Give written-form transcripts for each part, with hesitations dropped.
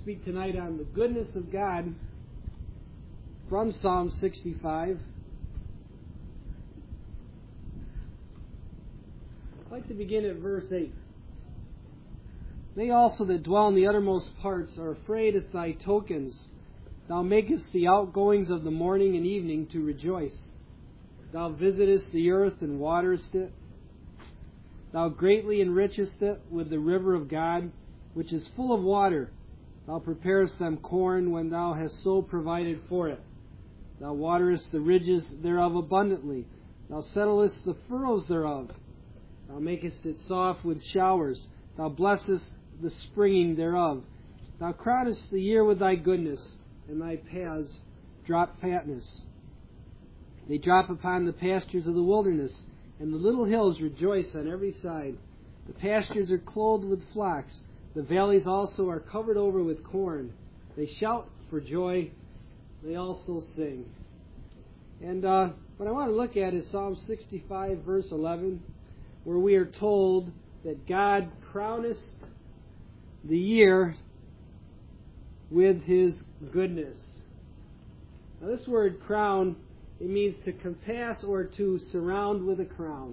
speak tonight on the goodness of God from Psalm 65. I'd like to begin at verse 8. They also that dwell in the uttermost parts are afraid at thy tokens. Thou makest the outgoings of the morning and evening to rejoice. Thou visitest the earth and waterest it. Thou greatly enrichest it with the river of God, which is full of water. Thou preparest them corn when thou hast so provided for it. Thou waterest the ridges thereof abundantly. Thou settlest the furrows thereof. Thou makest it soft with showers. Thou blessest the springing thereof. Thou crownest the year with thy goodness, and thy paths drop fatness. They drop upon the pastures of the wilderness, and the little hills rejoice on every side. The pastures are clothed with flocks. The valleys also are covered over with corn. They shout for joy. They also sing. And what I want to look at is Psalm 65, verse 11, where we are told that God crowneth the year with His goodness. Now this word crown, it means to compass or to surround with a crown.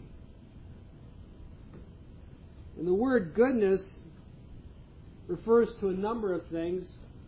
And the word goodness refers to a number of things.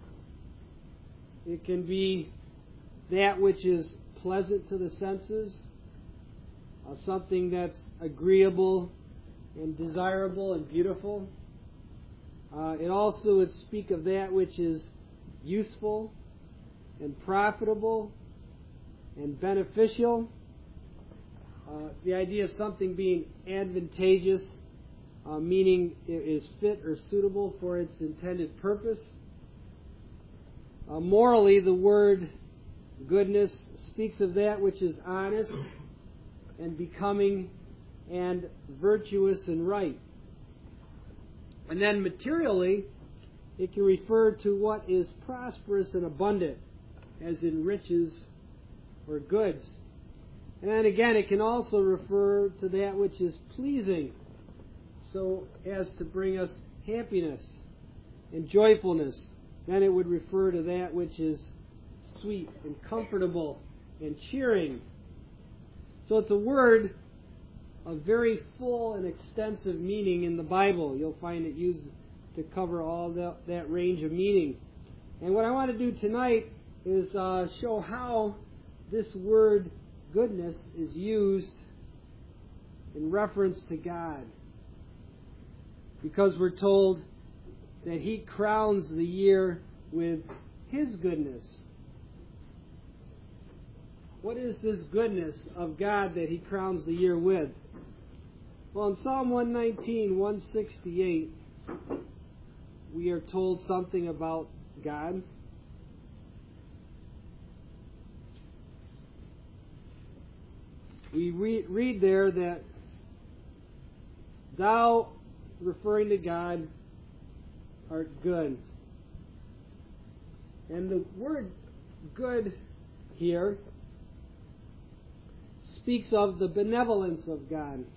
It can be that which is pleasant to the senses, something that's agreeable and desirable and beautiful. It also would speak of that which is useful and profitable and beneficial. The idea of something being advantageous, meaning it is fit or suitable for its intended purpose. Morally, the word goodness speaks of that which is honest and becoming and virtuous and right. And then materially, it can refer to what is prosperous and abundant, as in riches or goods. And then again, it can also refer to that which is pleasing, so as to bring us happiness and joyfulness. Then it would refer to that which is sweet and comfortable and cheering. So it's a word of very full and extensive meaning in the Bible. You'll find it used to cover all that range of meaning. And what I want to do tonight is show how this word goodness is used in reference to God. Because we're told that He crowns the year with His goodness. What is this goodness of God that He crowns the year with? Well, in Psalm 119, 168, we are told something about God. We read there that Thou, referring to God, art good. And the word good here speaks of the benevolence of God,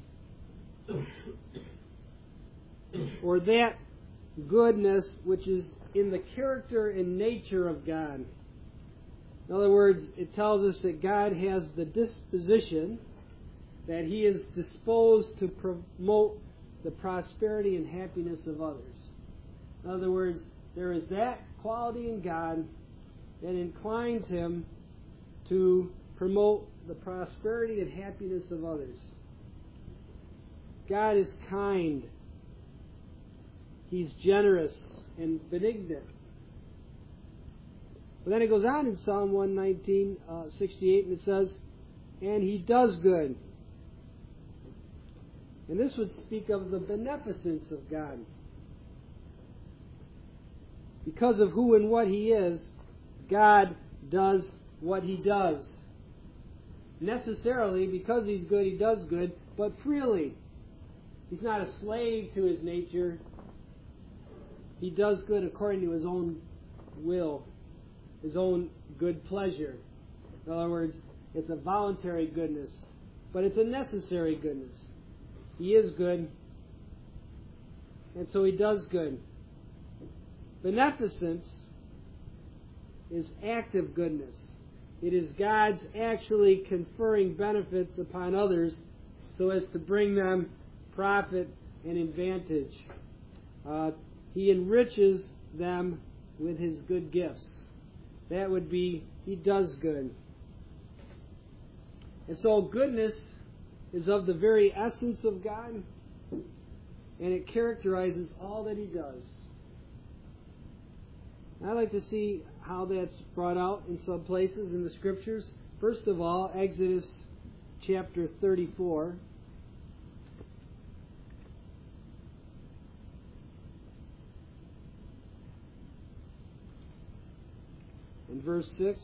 or that goodness which is in the character and nature of God. In other words, it tells us that God has the disposition, that He is disposed to promote the prosperity and happiness of others. In other words, there is that quality in God that inclines Him to promote the prosperity and happiness of others. God is kind. He's generous and benignant. But then it goes on in Psalm 119, 68, and it says, and He does good. And this would speak of the beneficence of God. Because of who and what He is, God does what He does. Necessarily, because He's good, He does good, but freely. He's not a slave to His nature. He does good according to His own will, His own good pleasure. In other words, it's a voluntary goodness, but it's a necessary goodness. He is good, and so He does good. Beneficence is active goodness. It is God's actually conferring benefits upon others so as to bring them profit and advantage. He enriches them with His good gifts. That would be, He does good. And so goodness is of the very essence of God, and it characterizes all that He does. I'd like to see how that's brought out in some places in the Scriptures. First of all, Exodus chapter 34. In verse 6.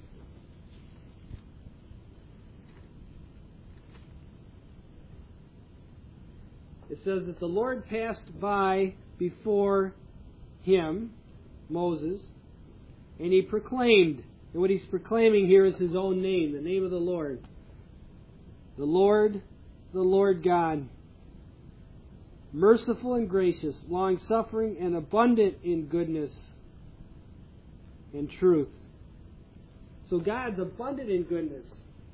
It says that the Lord passed by before him, Moses, and he proclaimed. And what he's proclaiming here is his own name, the name of the Lord. The Lord God, merciful and gracious, long-suffering and abundant in goodness and truth. So God's abundant in goodness.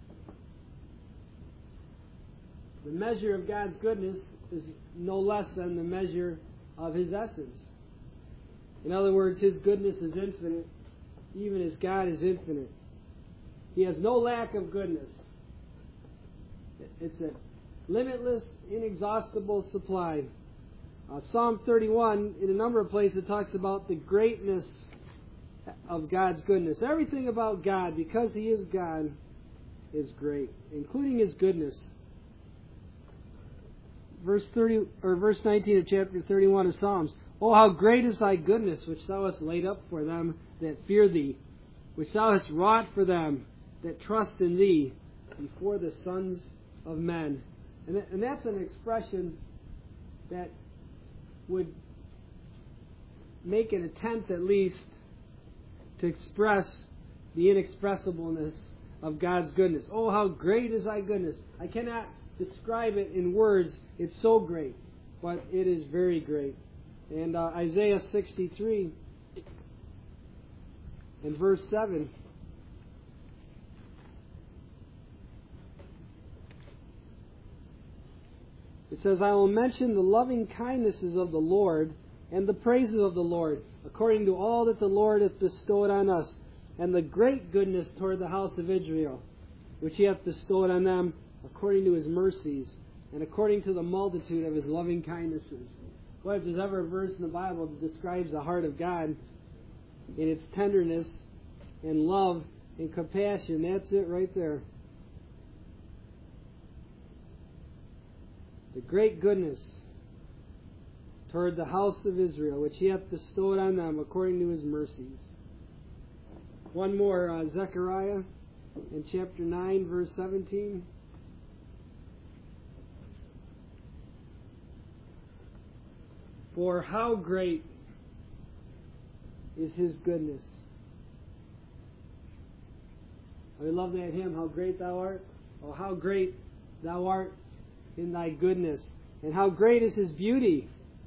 The measure of God's goodness is no less than the measure of His essence. In other words, His goodness is infinite, even as God is infinite. He has no lack of goodness. It's a limitless, inexhaustible supply. Psalm 31, in a number of places, talks about the greatness of God's goodness. Everything about God, because He is God, is great, including His goodness. Verse 19 of chapter 31 of Psalms. Oh, how great is Thy goodness, which Thou hast laid up for them that fear Thee, which Thou hast wrought for them that trust in Thee before the sons of men. And that's an expression that would make an attempt at least to express the inexpressibleness of God's goodness. Oh, how great is Thy goodness. I cannot describe it in words. It's so great, but it is very great. And Isaiah 63 and verse 7. It says, I will mention the loving kindnesses of the Lord and the praises of the Lord, according to all that the Lord hath bestowed on us, and the great goodness toward the house of Israel, which He hath bestowed on them according to His mercies, and according to the multitude of His loving kindnesses. Well, if there's ever a verse in the Bible that describes the heart of God in its tenderness and love and compassion, that's it right there. The great goodness toward the house of Israel, which He hath bestowed on them according to His mercies. One more, Zechariah in chapter 9, verse 17. For how great is His goodness. We love that hymn, How Great Thou Art. Oh, how great Thou art in Thy goodness. And how great is His beauty.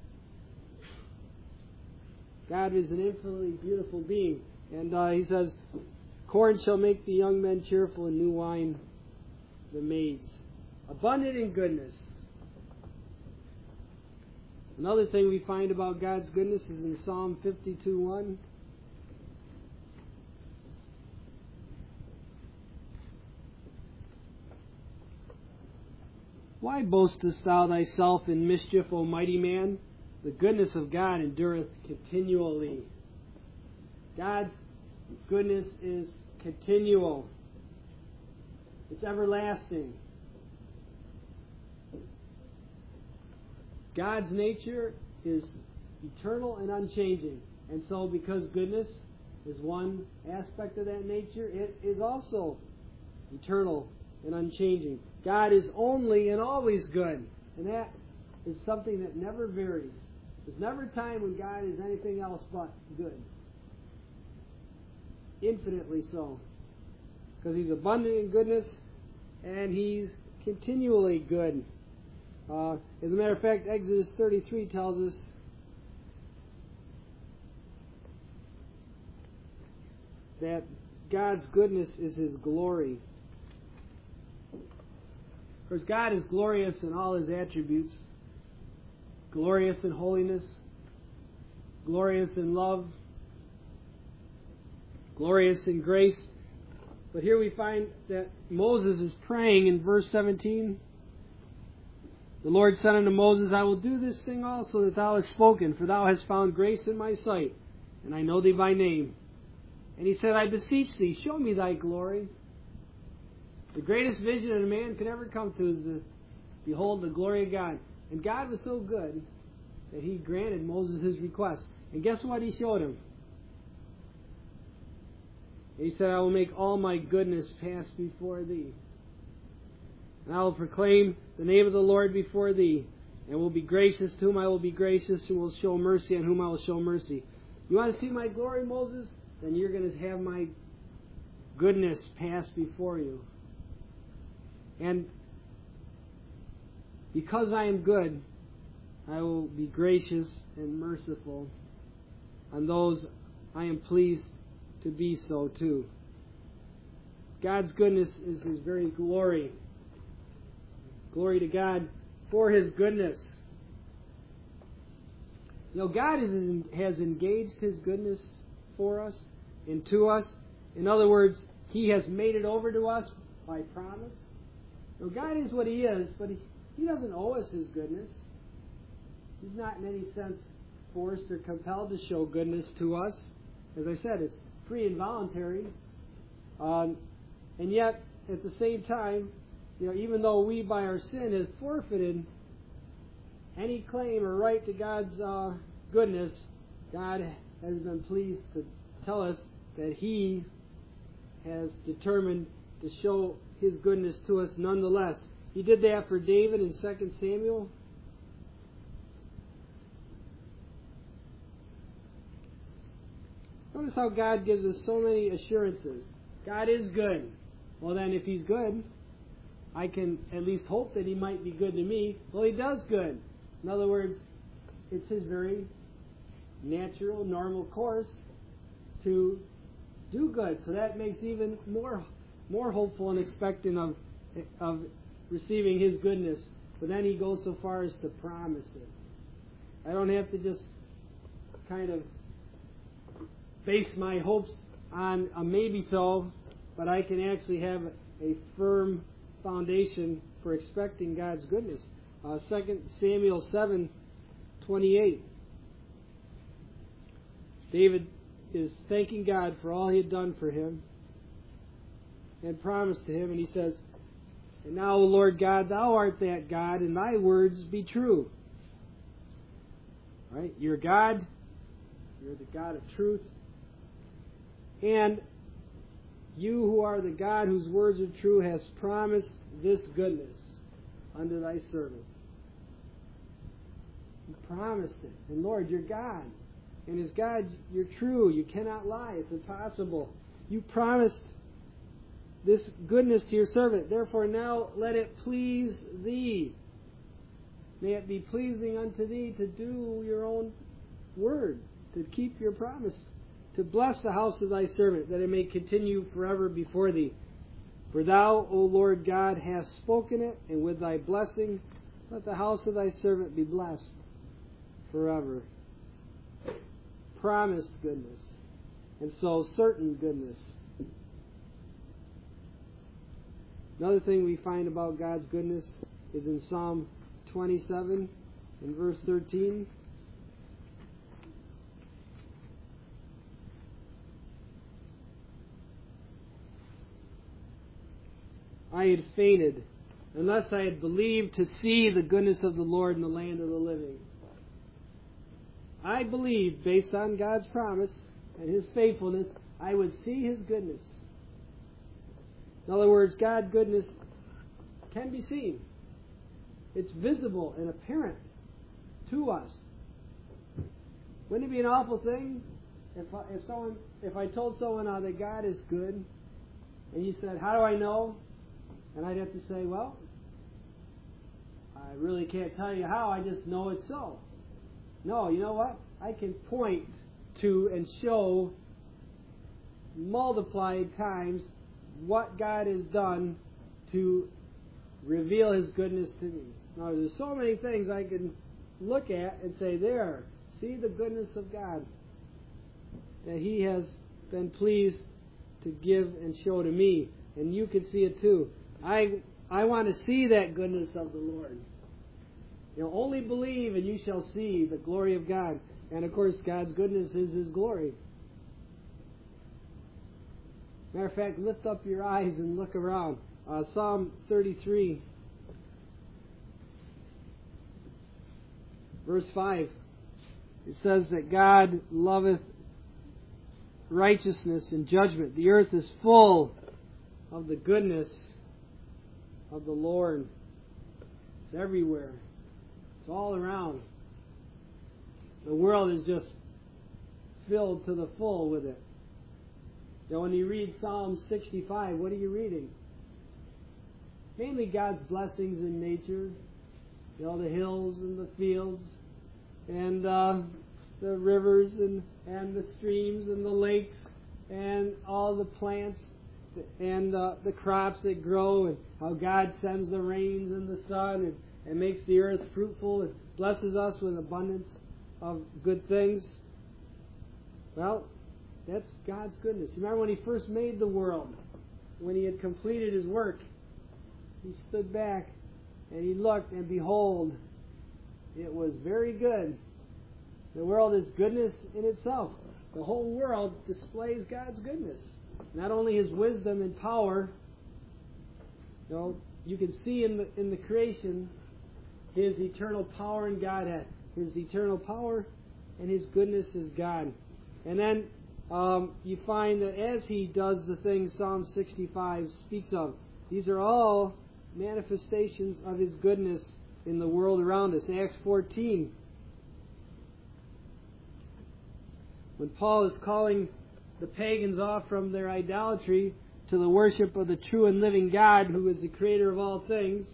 God is an infinitely beautiful being. And He says, corn shall make the young men cheerful, and new wine the maids. Abundant in goodness. Another thing we find about God's goodness is in Psalm 52:1. Why boastest thou thyself in mischief, O mighty man? The goodness of God endureth continually. God's goodness is continual. It's everlasting. God's nature is eternal and unchanging. And so because goodness is one aspect of that nature, it is also eternal and unchanging. God is only and always good. And that is something that never varies. There's never a time when God is anything else but good. Infinitely so. Because He's abundant in goodness and He's continually good. As a matter of fact, Exodus 33 tells us that God's goodness is His glory. Of course, God is glorious in all His attributes. Glorious in holiness, glorious in love, glorious in grace. But here we find that Moses is praying in verse 17. The Lord said unto Moses, I will do this thing also that thou hast spoken, for thou hast found grace in my sight, and I know thee by name. And he said, I beseech thee, show me thy glory. The greatest vision that a man could ever come to is to behold the glory of God. And God was so good that He granted Moses his request. And guess what He showed him? He said, I will make all my goodness pass before thee. And I will proclaim the name of the Lord before thee, and will be gracious to whom I will be gracious, and will show mercy on whom I will show mercy. You want to see my glory, Moses? Then you're going to have my goodness pass before you. And because I am good, I will be gracious and merciful on those I am pleased to be so too. God's goodness is His very glory. Glory to God for His goodness. You know, God has engaged His goodness for us and to us. In other words, He has made it over to us by promise. You know, God is what He is, but He doesn't owe us His goodness. He's not in any sense forced or compelled to show goodness to us. As I said, it's free and voluntary. And yet, at the same time, you know, even though we by our sin have forfeited any claim or right to God's goodness, God has been pleased to tell us that He has determined to show His goodness to us nonetheless. He did that for David in 2 Samuel. Notice how God gives us so many assurances. God is good. Well then, if He's good, I can at least hope that He might be good to me. Well, He does good. In other words, it's His very natural, normal course to do good. So that makes even more hopeful and expectant of receiving His goodness. But then He goes so far as to promise it. I don't have to just kind of base my hopes on a maybe so, but I can actually have a firm foundation for expecting God's goodness. 2 Samuel 7:28. David is thanking God for all He had done for him and promised to him, and he says, And now, O Lord God, Thou art that God, and Thy words be true. Right? You're God. You're the God of truth. And You who are the God whose words are true hast promised this goodness unto Thy servant. You promised it. And Lord, You're God. And as God, You're true. You cannot lie. It's impossible. You promised this goodness to Your servant. Therefore now let it please Thee. May it be pleasing unto Thee to do Your own word, to keep Your promise, to bless the house of Thy servant, that it may continue forever before Thee. For Thou, O Lord God, hast spoken it, and with Thy blessing let the house of Thy servant be blessed forever. Promised goodness, and so certain goodness. Another thing we find about God's goodness is in Psalm 27 and verse 13. I had fainted unless I had believed to see the goodness of the Lord in the land of the living. I believed, based on God's promise and His faithfulness, I would see His goodness. In other words, God's goodness can be seen. It's visible and apparent to us. Wouldn't it be an awful thing if I told someone that God is good, and He said, "How do I know?" And I'd have to say, "Well, I really can't tell you how. I just know it's so." No, you know what? I can point to and show multiplied times what God has done to reveal His goodness to me. Now, there's so many things I can look at and say, there, see the goodness of God that He has been pleased to give and show to me. And you can see it too. I want to see that goodness of the Lord. Only believe and you shall see the glory of God. And of course, God's goodness is His glory. Matter of fact, lift up your eyes and look around. Psalm 33, verse 5. It says that God loveth righteousness and judgment. The earth is full of the goodness of the Lord. It's everywhere. It's all around. The world is just filled to the full with it. When you read Psalm 65, what are you reading? Mainly God's blessings in nature. The hills and the fields and the rivers and the streams and the lakes and all the plants and the crops that grow, and how God sends the rains and the sun and makes the earth fruitful and blesses us with abundance of good things. Well, that's God's goodness. You remember when He first made the world, when He had completed His work, He stood back and He looked, and behold, it was very good. The world is goodness in itself. The whole world displays God's goodness. Not only His wisdom and power, you can see in the creation His eternal power and Godhead. His eternal power and His goodness is God. And then you find that as He does the things Psalm 65 speaks of, these are all manifestations of His goodness in the world around us. Acts 14, when Paul is calling the pagans off from their idolatry to the worship of the true and living God, who is the creator of all things,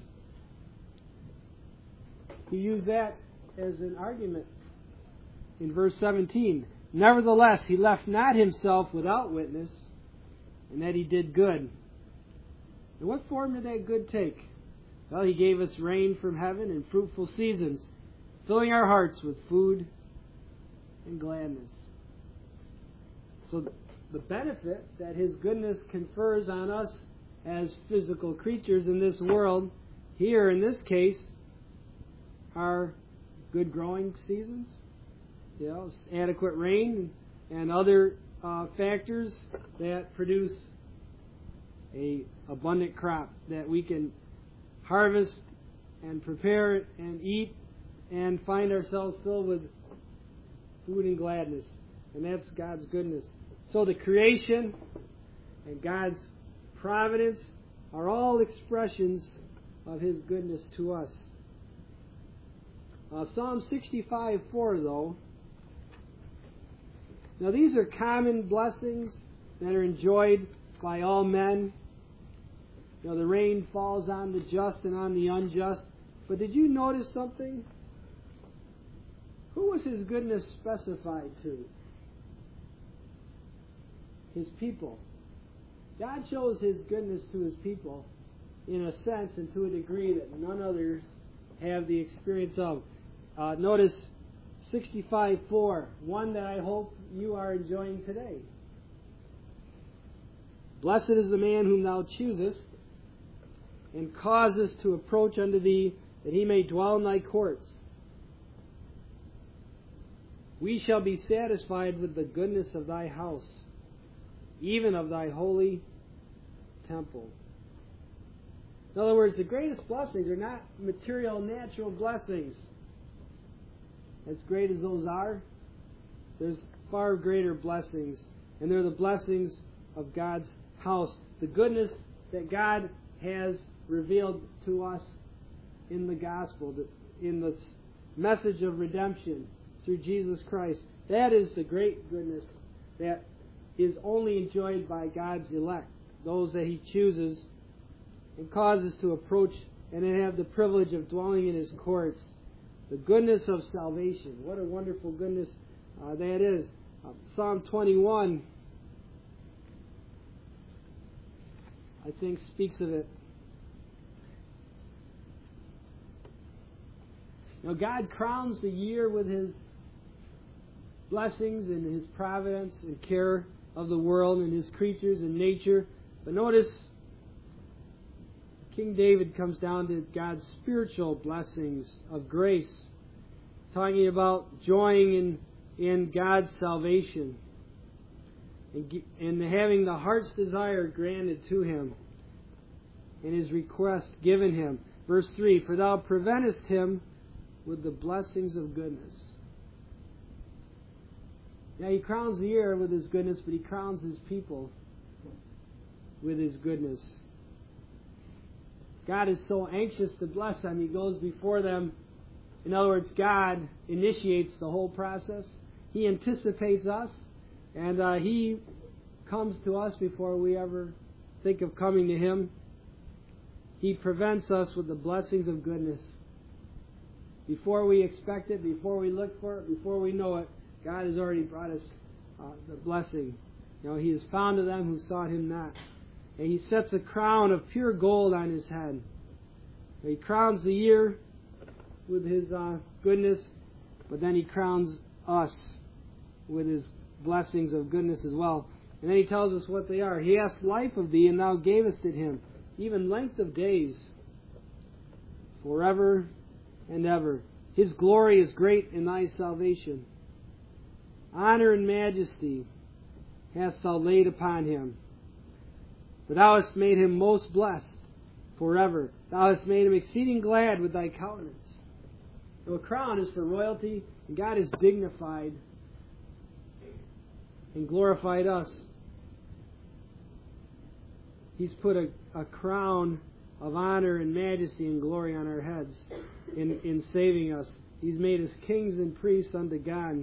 he used that as an argument in verse 17. Nevertheless, He left not Himself without witness, and that He did good. And what form did that good take? Well, He gave us rain from heaven and fruitful seasons, filling our hearts with food and gladness. So the benefit that His goodness confers on us as physical creatures in this world, here in this case, are good growing seasons, adequate rain, and other factors that produce a abundant crop that we can harvest and prepare and eat and find ourselves filled with food and gladness. And that's God's goodness. So the creation and God's providence are all expressions of His goodness to us. Psalm 65:4, though. Now these are common blessings that are enjoyed by all men. The rain falls on the just and on the unjust. But did you notice something? Who was His goodness specified to? His people. God shows His goodness to His people in a sense and to a degree that none others have the experience of. Notice 65:4, one that I hope you are enjoying today. Blessed is the man whom Thou choosest, and causest to approach unto Thee, that he may dwell in Thy courts. We shall be satisfied with the goodness of Thy house, even of Thy holy temple. In other words, the greatest blessings are not material, natural blessings. As great as those are, there's far greater blessings, and they're the blessings of God's house. The goodness that God has revealed to us in the gospel, in the message of redemption through Jesus Christ. That is the great goodness that is only enjoyed by God's elect, those that He chooses and causes to approach and then have the privilege of dwelling in His courts. The goodness of salvation. What a wonderful goodness that is. Psalm 21 I think, speaks of it. God crowns the year with His blessings and His providence and care of the world and His creatures and nature. But notice, King David comes down to God's spiritual blessings of grace, talking about joying in God's salvation and having the heart's desire granted to him and his request given him. Verse 3, for thou preventest him with the blessings of goodness. Now He crowns the year with His goodness, but He crowns His people with His goodness. God is so anxious to bless them, He goes before them. In other words, God initiates the whole process. He anticipates us, and He comes to us before we ever think of coming to Him. He prevents us with the blessings of goodness. Before we expect it, before we look for it, before we know it, God has already brought us the blessing. He is found to them who sought Him not. And He sets a crown of pure gold on His head. He crowns the year with His goodness, but then He crowns us with His blessings of goodness as well. And then He tells us what they are. He asked life of thee, and thou gavest it Him, even length of days, forever and ever. His glory is great in thy salvation. Honor and majesty hast thou laid upon Him. For thou hast made Him most blessed forever. Thou hast made Him exceeding glad with thy countenance. So a crown is for royalty, and God has dignified and glorified us. He's put a crown of honor and majesty and glory on our heads in saving us. He's made us kings and priests unto God.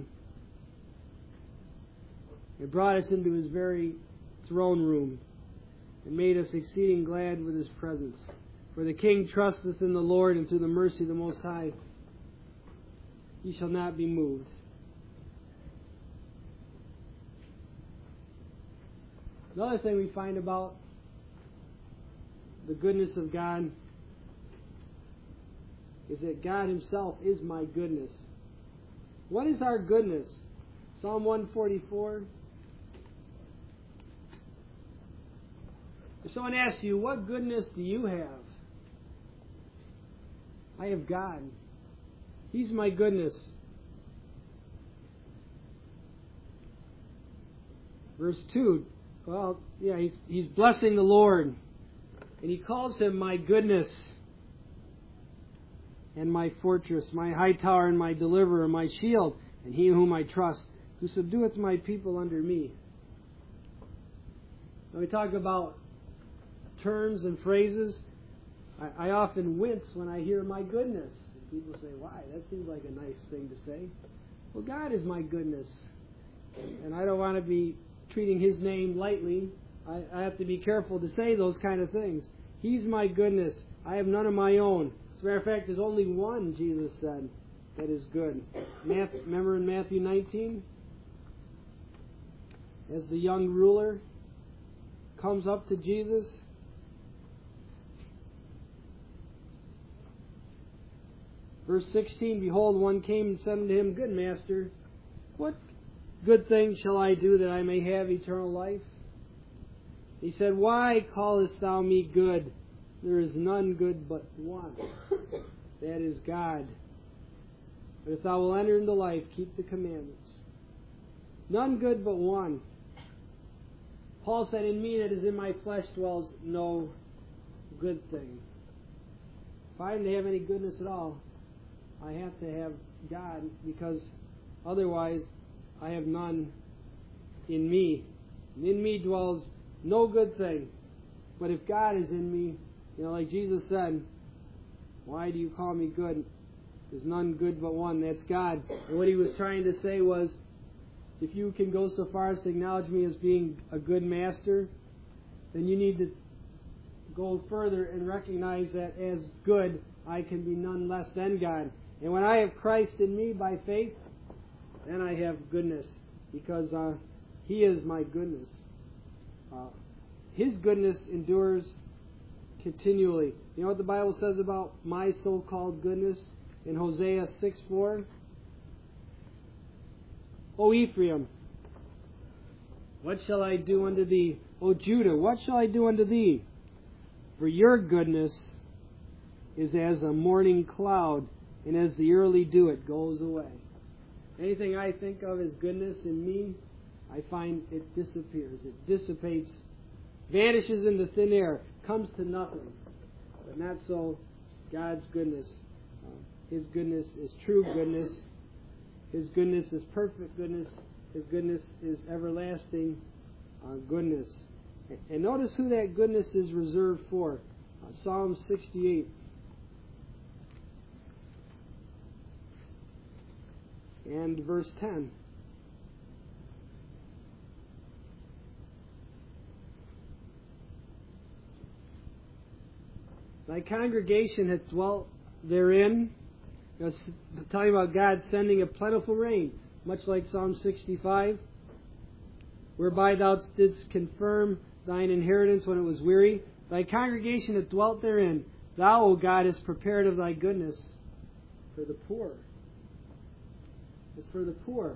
He brought us into His very throne room and made us exceeding glad with His presence. For the King trusteth in the Lord, and through the mercy of the Most High he shall not be moved. Another thing we find about the goodness of God is that God Himself is my goodness. What is our goodness? Psalm 144. If someone asks you, what goodness do you have? I have God. He's my goodness. Verse 2. Well, yeah, he's blessing the Lord. And he calls Him my goodness and my fortress, my high tower and my deliverer, my shield, and He in whom I trust, who subdueth my people under me. When we talk about terms and phrases, I often wince when I hear my goodness. People say, why? That seems like a nice thing to say. Well, God is my goodness. And I don't want to be treating His name lightly. I have to be careful to say those kind of things. He's my goodness. I have none of my own. As a matter of fact, there's only one, Jesus said, that is good. Remember in Matthew 19? As the young ruler comes up to Jesus, verse 16, behold, one came and said unto Him, Good Master, what good thing shall I do that I may have eternal life? He said, Why callest thou me good? There is none good but one. That is God. But if thou wilt enter into life, keep the commandments. None good but one. Paul said, In me that is in my flesh dwells no good thing. If I am to have any goodness at all, I have to have God, because otherwise I have none in me. And in me dwells no good thing. But if God is in me, like Jesus said, why do you call me good? There's none good but one, that's God. And what He was trying to say was, if you can go so far as to acknowledge me as being a good master, then you need to go further and recognize that as good, I can be none less than God. And when I have Christ in me by faith, then I have goodness, because He is my goodness. His goodness endures continually. You know what the Bible says about my so-called goodness in Hosea 6:4? O Ephraim, what shall I do unto thee? O Judah, what shall I do unto thee? For your goodness is as a morning cloud, and as the early dew it goes away. Anything I think of as goodness in me, I find it disappears. It dissipates, vanishes into thin air, comes to nothing. But not so God's goodness. His goodness is true goodness. His goodness is perfect goodness. His goodness is everlasting goodness. And notice who that goodness is reserved for. Psalm 68. And verse 10. Thy congregation hath dwelt therein. Talking about God sending a plentiful rain, much like Psalm 65, whereby thou didst confirm thine inheritance when it was weary. Thy congregation hath dwelt therein. Thou, O God, hast prepared of thy goodness for the poor. It's for the poor.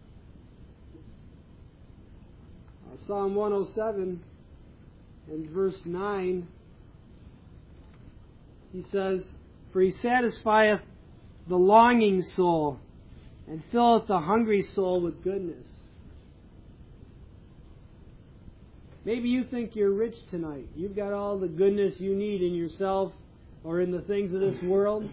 Psalm 107 and verse 9, he says, For he satisfieth the longing soul, and filleth the hungry soul with goodness. Maybe you think you're rich tonight. You've got all the goodness you need in yourself or in the things of this world.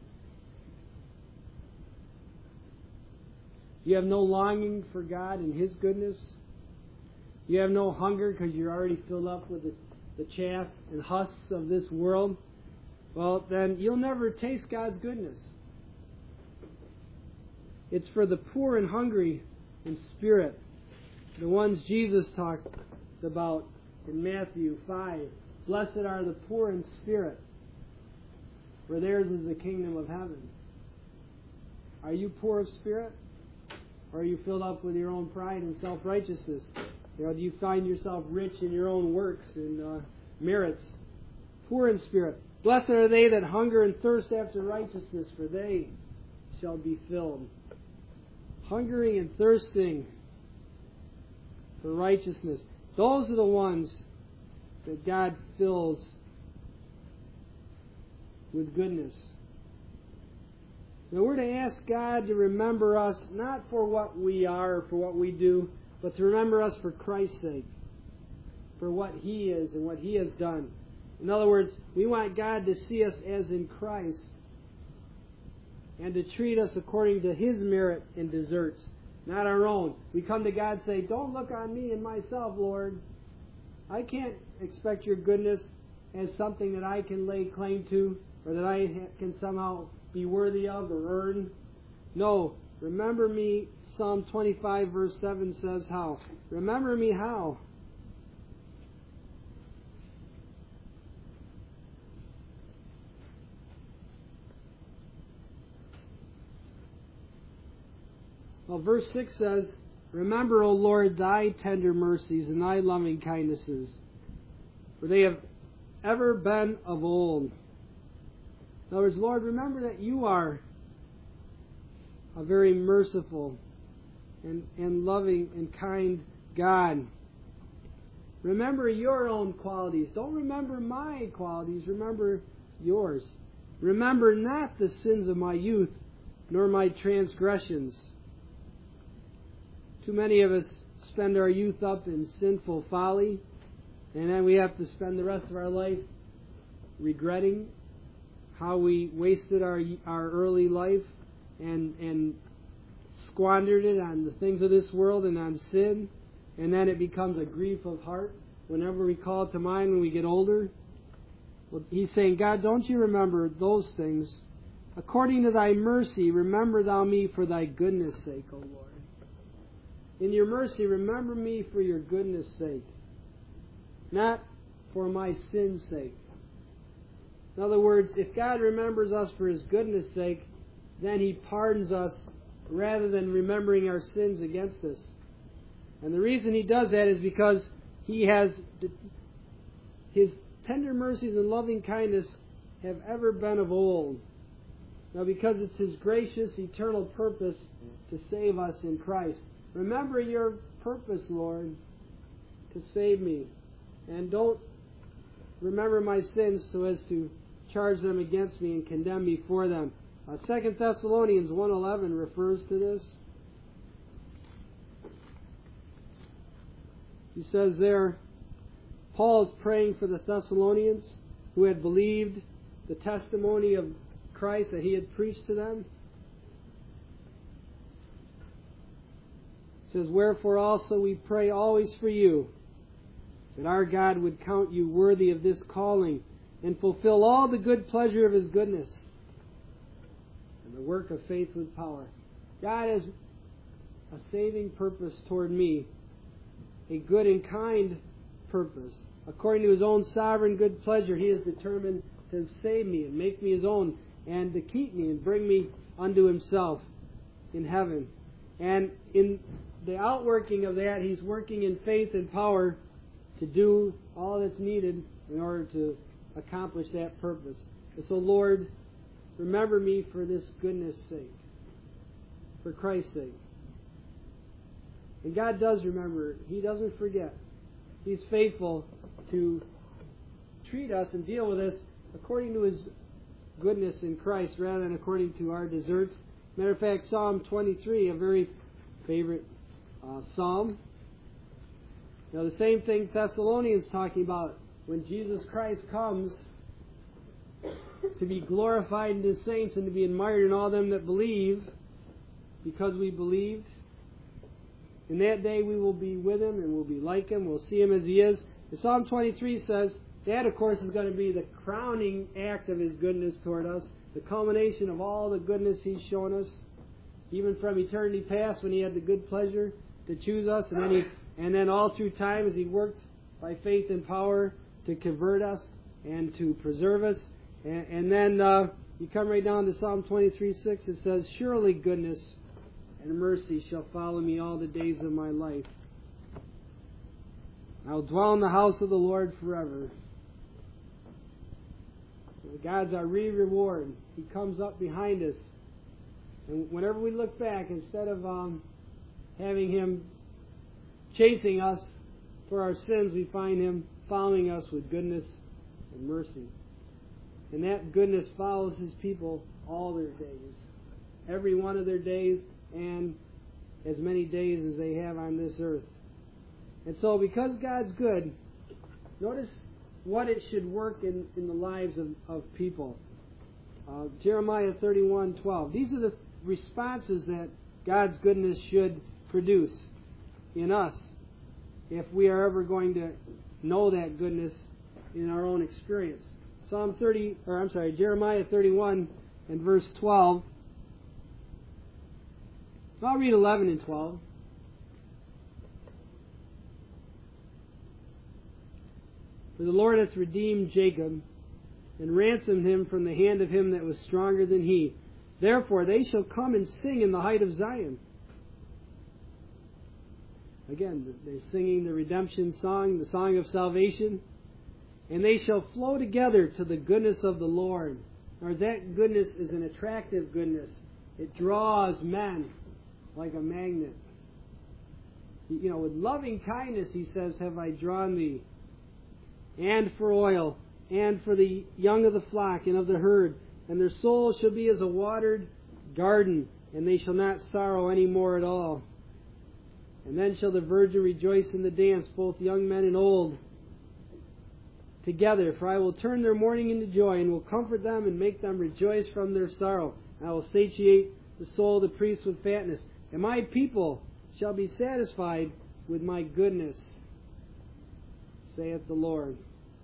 You have no longing for God and His goodness. You have no hunger because you're already filled up with the chaff and husks of this world. Well, then you'll never taste God's goodness. It's for the poor and hungry in spirit, the ones Jesus talked about in Matthew 5. Blessed are the poor in spirit, for theirs is the kingdom of heaven. Are you poor of spirit? Or are you filled up with your own pride and self-righteousness? Do you find yourself rich in your own works and merits? Poor in spirit. Blessed are they that hunger and thirst after righteousness, for they shall be filled. Hungering and thirsting for righteousness. Those are the ones that God fills with goodness. Now we're to ask God to remember us not for what we are or for what we do, but to remember us for Christ's sake, for what He is and what He has done. In other words, we want God to see us as in Christ and to treat us according to His merit and deserts, not our own. We come to God and say, don't look on me and myself, Lord. I can't expect your goodness as something that I can lay claim to or that I can somehow be worthy of or earn. No, remember me. Psalm 25 verse 7 says how? Remember me how? Well, verse 6 says, Remember, O Lord, thy tender mercies and thy loving kindnesses, for they have ever been of old. In other words, Lord, remember that you are a very merciful and loving and kind God. Remember your own qualities. Don't remember my qualities. Remember yours. Remember not the sins of my youth, nor my transgressions. Too many of us spend our youth up in sinful folly, and then we have to spend the rest of our life regretting how we wasted our early life and squandered it on the things of this world and on sin, and then it becomes a grief of heart whenever we call it to mind when we get older. Well, he's saying, God, don't you remember those things? According to thy mercy, remember thou me for thy goodness' sake, O Lord. In your mercy, remember me for your goodness' sake, not for my sin's sake. In other words, if God remembers us for His goodness' sake, then He pardons us rather than remembering our sins against us. And the reason He does that is because He has His tender mercies and loving kindness have ever been of old. Now, because it's His gracious, eternal purpose to save us in Christ. Remember your purpose, Lord, to save me. And don't remember my sins so as to charge them against me and condemn me for them. 2 Thessalonians 1:11 refers to this. He says there, Paul is praying for the Thessalonians who had believed the testimony of Christ that he had preached to them. It says, wherefore also we pray always for you, that our God would count you worthy of this calling, and fulfill all the good pleasure of His goodness, and the work of faith with power. God has a saving purpose toward me, a good and kind purpose. According to His own sovereign good pleasure, He is determined to save me and make me His own, and to keep me and bring me unto Himself in heaven. And in the outworking of that, He's working in faith and power to do all that's needed in order to accomplish that purpose. And so, Lord, remember me for this goodness' sake, for Christ's sake. And God does remember. He doesn't forget. He's faithful to treat us and deal with us according to His goodness in Christ rather than according to our deserts. Matter of fact, Psalm 23, a very favorite psalm. Now, the same thing Thessalonians talking about. When Jesus Christ comes to be glorified in His saints and to be admired in all them that believe, because we believed, in that day we will be with Him and we'll be like Him. We'll see Him as He is. And Psalm 23 says that, of course, is going to be the crowning act of His goodness toward us, the culmination of all the goodness He's shown us, even from eternity past when He had the good pleasure to choose us, and then all through time as He worked by faith and power to convert us and to preserve us. And then you come right down to Psalm 23:6. It says, surely goodness and mercy shall follow me all the days of my life. I will dwell in the house of the Lord forever. God's our reward. He comes up behind us. And whenever we look back, instead of having Him chasing us for our sins, we find Him following us with goodness and mercy. And that goodness follows His people all their days. Every one of their days, and as many days as they have on this earth. And so because God's good, notice what it should work in the lives of people. Jeremiah 31:12. These are the responses that God's goodness should produce in us if we are ever going to know that goodness in our own experience. Jeremiah 31 and verse 12. I'll read 11 and 12. For the Lord hath redeemed Jacob, and ransomed him from the hand of him that was stronger than he. Therefore they shall come and sing in the height of Zion. Again, they're singing the redemption song, the song of salvation. And they shall flow together to the goodness of the Lord. Or that goodness is an attractive goodness. It draws men like a magnet. You know, with loving kindness, He says, have I drawn thee. And for oil, and for the young of the flock and of the herd. And their souls shall be as a watered garden, and they shall not sorrow any more at all. And then shall the virgin rejoice in the dance, both young men and old, together. For I will turn their mourning into joy, and will comfort them, and make them rejoice from their sorrow. And I will satiate the soul of the priest with fatness. And my people shall be satisfied with my goodness, saith the Lord.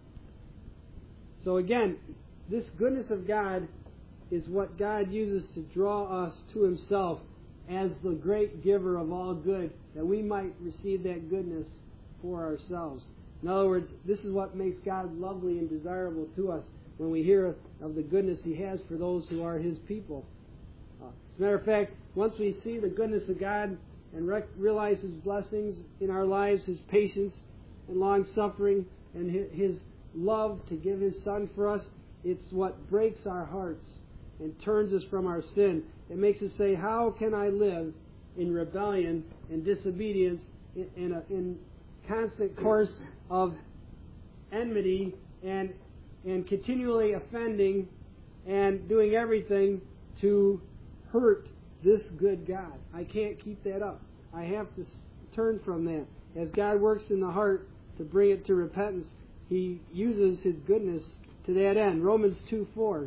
So again, this goodness of God is what God uses to draw us to Himself as the great giver of all good, that we might receive that goodness for ourselves. In other words, this is what makes God lovely and desirable to us when we hear of the goodness He has for those who are His people. As a matter of fact, once we see the goodness of God and realize His blessings in our lives, His patience and long-suffering, and His love to give His Son for us, it's what breaks our hearts and turns us from our sin. It makes us say, how can I live in rebellion and disobedience in constant course of enmity and continually offending and doing everything to hurt this good God? I can't keep that up. I have to turn from that. As God works in the heart to bring it to repentance, He uses His goodness to that end. Romans 2:4.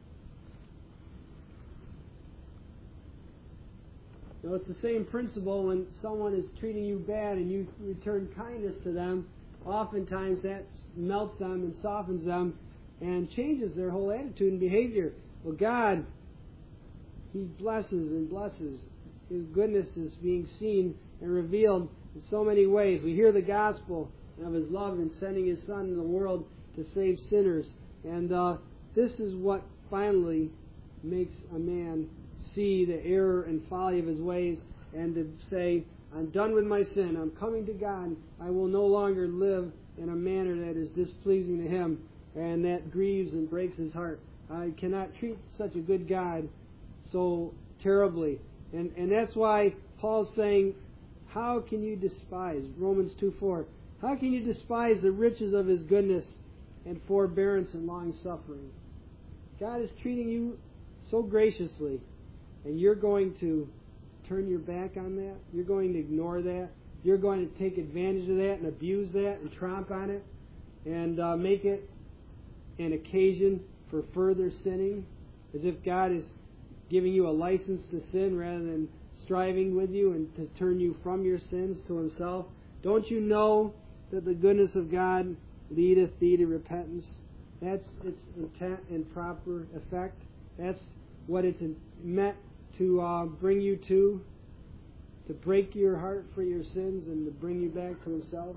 Now, it's the same principle when someone is treating you bad and you return kindness to them. Oftentimes that melts them and softens them and changes their whole attitude and behavior. Well, God, He blesses and blesses. His goodness is being seen and revealed in so many ways. We hear the gospel of His love in sending His Son in the world to save sinners. And this is what finally makes a man see the error and folly of his ways and to say, I'm done with my sin. I'm coming to God. I will no longer live in a manner that is displeasing to Him and that grieves and breaks His heart. I cannot treat such a good God so terribly. And that's why Paul's saying, how can you despise, Romans 2:4, how can you despise the riches of His goodness and forbearance and long-suffering? God is treating you so graciously, and you're going to turn your back on that? You're going to ignore that? You're going to take advantage of that and abuse that and tromp on it and make it an occasion for further sinning, as if God is giving you a license to sin rather than striving with you and to turn you from your sins to Himself? Don't you know that the goodness of God leadeth thee to repentance? That's its intent and proper effect. That's what it's meant to bring you to break your heart for your sins and to bring you back to Himself.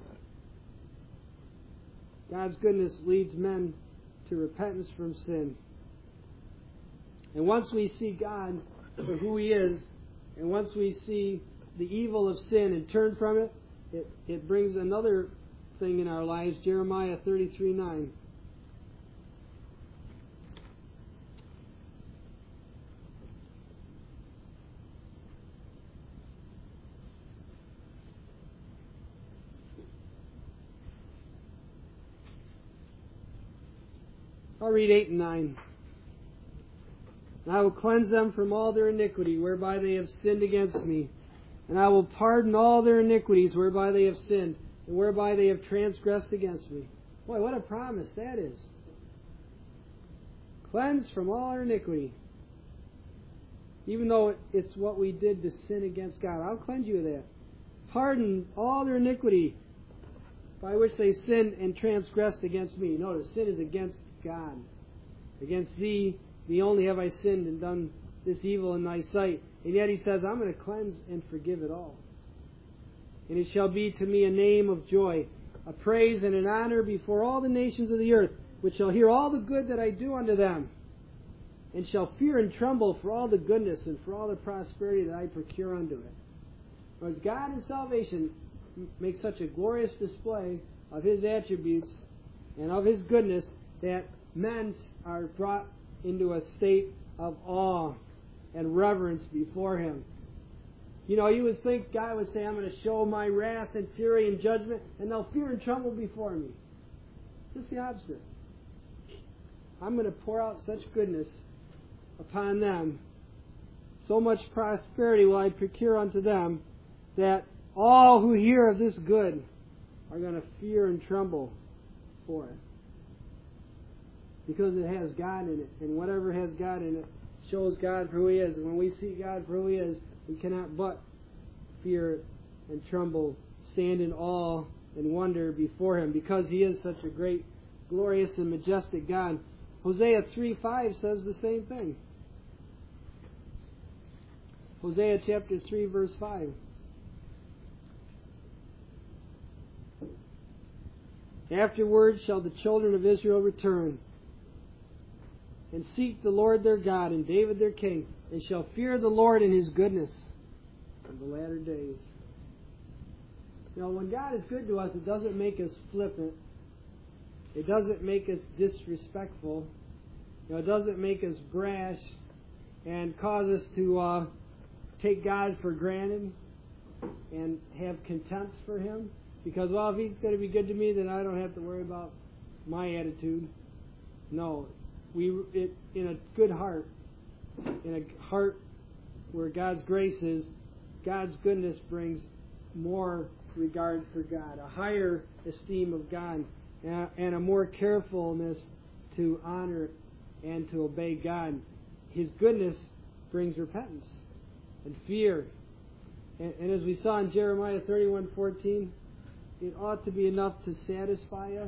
God's goodness leads men to repentance from sin. And once we see God for who He is, and once we see the evil of sin and turn from it, it brings another thing in our lives. Jeremiah 33:9. I'll read 8 and 9. And I will cleanse them from all their iniquity, whereby they have sinned against me. And I will pardon all their iniquities, whereby they have sinned, and whereby they have transgressed against me. Boy, what a promise that is. Cleanse from all our iniquity. Even though it's what we did to sin against God, I'll cleanse you of that. Pardon all their iniquity, by which they sinned and transgressed against me. Notice, sin is against God. Against thee only have I sinned and done this evil in thy sight. And yet He says, I'm going to cleanse and forgive it all. And it shall be to me a name of joy, a praise and an honor before all the nations of the earth, which shall hear all the good that I do unto them, and shall fear and tremble for all the goodness and for all the prosperity that I procure unto it. Whereas God in salvation makes such a glorious display of His attributes and of His goodness that men are brought into a state of awe and reverence before Him. You know, you would think God would say, I'm going to show my wrath and fury and judgment, and they'll fear and tremble before me. Just the opposite. I'm going to pour out such goodness upon them, so much prosperity will I procure unto them, that all who hear of this good are going to fear and tremble for it. Because it has God in it. And whatever has God in it shows God for who He is. And when we see God for who He is, we cannot but fear and tremble, stand in awe and wonder before Him, because He is such a great, glorious, and majestic God. Hosea 3:5 says the same thing. Hosea chapter 3, verse 5. Afterwards shall the children of Israel return, and seek the Lord their God, and David their king, and shall fear the Lord in His goodness in the latter days. You know, when God is good to us, it doesn't make us flippant It doesn't make us disrespectful. It doesn't make us brash and cause us to take God for granted and have contempt for Him. Because, well, if He's going to be good to me, then I don't have to worry about my attitude. No. In a good heart, in a heart where God's grace is, God's goodness brings more regard for God, a higher esteem of God, and a more carefulness to honor and to obey God. His goodness brings repentance and fear. And as we saw in Jeremiah 31:14, it ought to be enough to satisfy us.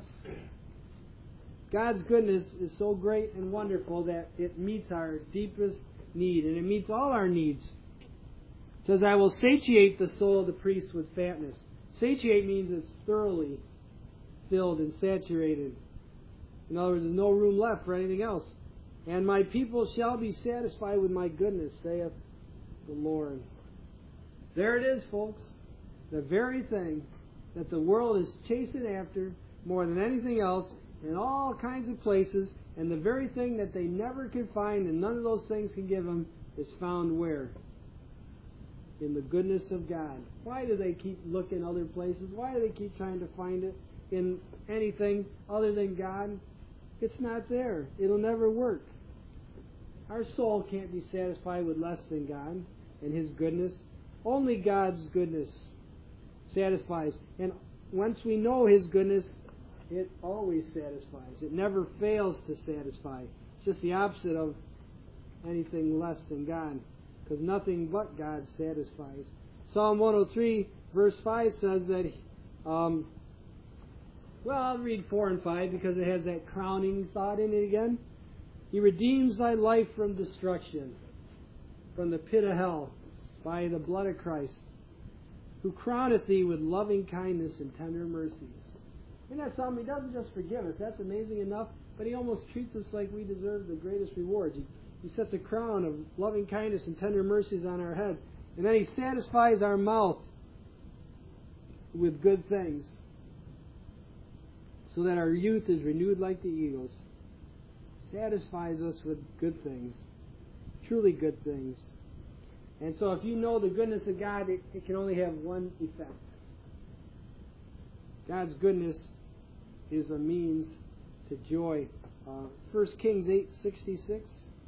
God's goodness is so great and wonderful that it meets our deepest need, and it meets all our needs. It says, I will satiate the soul of the priest with fatness. Satiate means it's thoroughly filled and saturated. In other words, there's no room left for anything else. And my people shall be satisfied with my goodness, saith the Lord. There it is, folks. The very thing that the world is chasing after more than anything else in all kinds of places, and the very thing that they never could find and none of those things can give them is found where? In the goodness of God. Why do they keep looking other places? Why do they keep trying to find it in anything other than God? It's not there. It'll never work. Our soul can't be satisfied with less than God and His goodness. Only God's goodness satisfies. And once we know His goodness, it always satisfies. It never fails to satisfy. It's just the opposite of anything less than God, because nothing but God satisfies. Psalm 103, verse 5 says that, well, I'll read 4 and 5 because it has that crowning thought in it again. He redeems thy life from destruction, from the pit of hell, by the blood of Christ, who crowneth thee with loving kindness and tender mercies. Isn't that something? He doesn't just forgive us. That's amazing enough, but He almost treats us like we deserve the greatest rewards. He sets a crown of loving kindness and tender mercies on our head. And then He satisfies our mouth with good things, so that our youth is renewed like the eagles. Satisfies us with good things, truly good things. And so if you know the goodness of God, it can only have one effect. God's goodness is a means to joy. 1 Kings 8:66.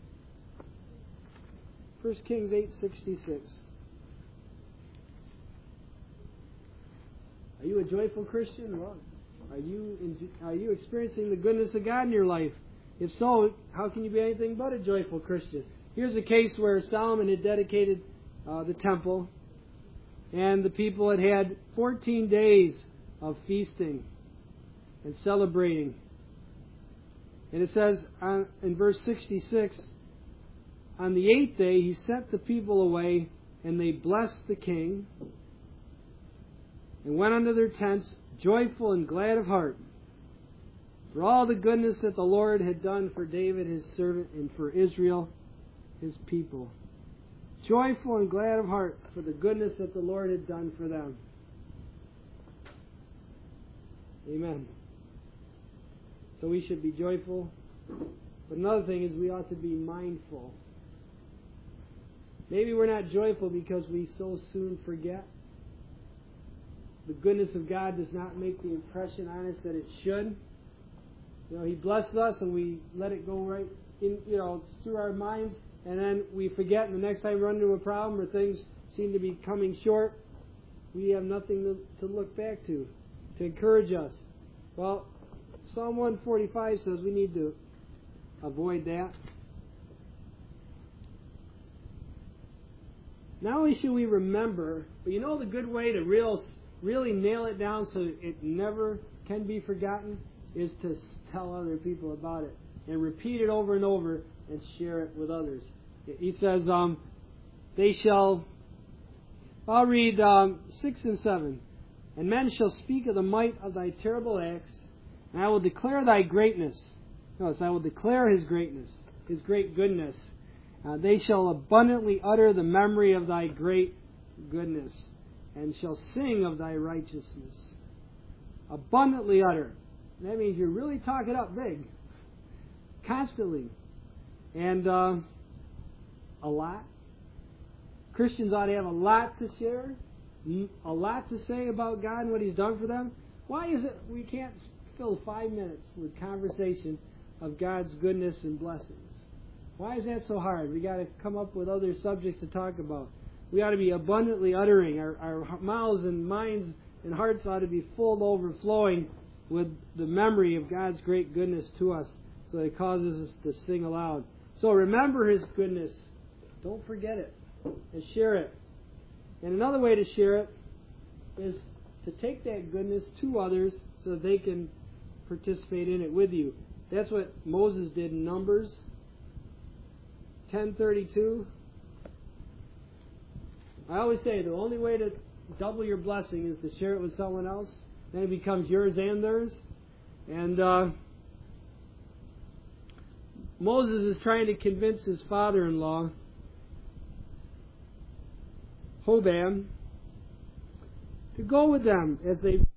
1 Kings 8:66. Are you a joyful Christian? Well, are you experiencing the goodness of God in your life? If so, how can you be anything but a joyful Christian? Here's a case where Solomon had dedicated the temple, and the people had 14 days of feasting and celebrating. And it says in verse 66, on the 8th day He sent the people away, and they blessed the king, and went unto their tents, joyful and glad of heart, for all the goodness that the Lord had done for David His servant, and for Israel His people. Joyful and glad of heart for the goodness that the Lord had done for them. Amen. So we should be joyful. But another thing is we ought to be mindful. Maybe we're not joyful because we so soon forget. The goodness of God does not make the impression on us that it should. He blesses us and we let it go right in, through our minds, and then we forget, and the next time we run into a problem or things seem to be coming short, we have nothing to look back to encourage us. Well, Psalm 145 says we need to avoid that. Not only should we remember, but the good way to really nail it down so it never can be forgotten is to tell other people about it and repeat it over and over and share it with others. He says, they shall, I'll read 6 and 7. And men shall speak of the might of thy terrible acts, and I will declare thy greatness. Notice, I will declare His greatness, His great goodness. They shall abundantly utter the memory of thy great goodness, and shall sing of thy righteousness. Abundantly utter. That means you're really talking up big. Constantly. And a lot. Christians ought to have a lot to share, a lot to say about God and what He's done for them. Why is it we can't fill 5 minutes with conversation of God's goodness and blessings? Why is that so hard? We got to come up with other subjects to talk about. We ought to be abundantly uttering. Our mouths and minds and hearts ought to be full to overflowing with the memory of God's great goodness to us, so that it causes us to sing aloud. So remember His goodness. Don't forget it. And share it. And another way to share it is to take that goodness to others so that they can participate in it with you. That's what Moses did in Numbers 10:32. I always say the only way to double your blessing is to share it with someone else. Then it becomes yours and theirs. And Moses is trying to convince his father-in-law, Hobab, to go with them as they